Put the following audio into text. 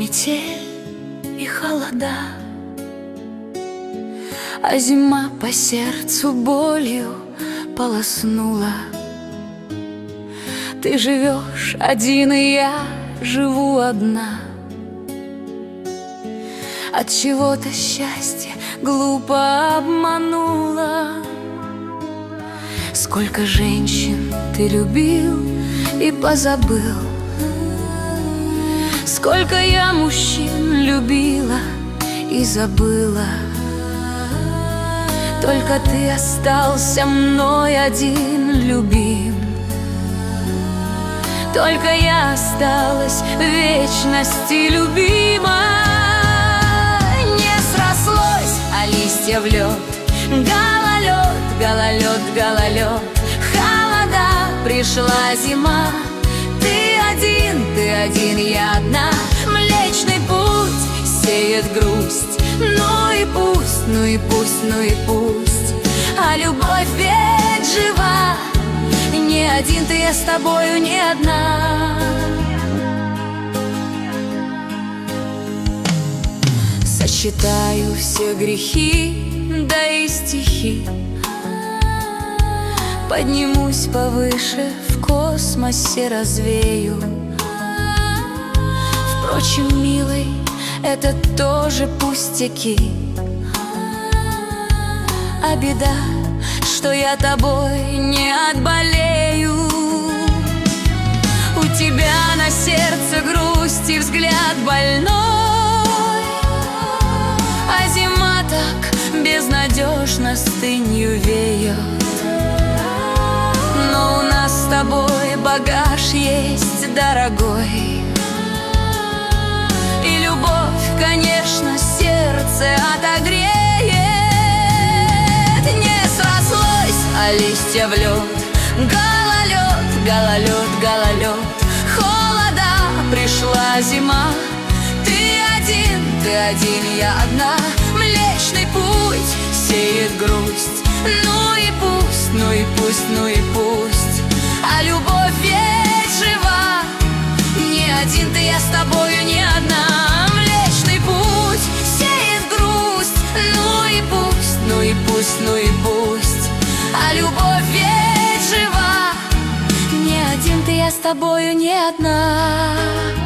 метель и холода, а зима по сердцу болью полоснула. Ты живешь один, и я живу одна. От чего-то счастье глупо обмануло. Сколько женщин ты любил и позабыл, сколько я мужчин любила и забыла. Только ты остался мной один любим. Только я осталась в вечности любима. Не срослось, а листья в лед, гололед, гололед, гололед. Холода, пришла зима. Ты один, я одна. Млечный путь сеет грусть. Ну и пусть, ну и пусть, ну и пусть. А любовь ведь жива. Не один ты, я с тобою не одна. Сосчитаю все грехи, да и стихи. Поднимусь повыше, в космосе развею. Впрочем, милый, это тоже пустяки. А беда, что я тобой не отболею. У тебя на сердце грусть и взгляд больной, а зима так безнадежно стынью веет. Но у нас с тобой багаж есть дорогой, и любовь, конечно, сердце отогреет. Не срослось, а листья в лед, гололед, гололед, гололед. Холода, пришла зима. Ты один, я одна. Млечный путь сеет грусть. Ну и пусть, ну и пусть, ну и пусть. А любовь ведь жива. Не один ты, я с тобою не одна. Млечный путь сеет грусть. Ну и пусть, ну и пусть, ну и пусть. А любовь ведь жива. Не один ты, я с тобою не одна.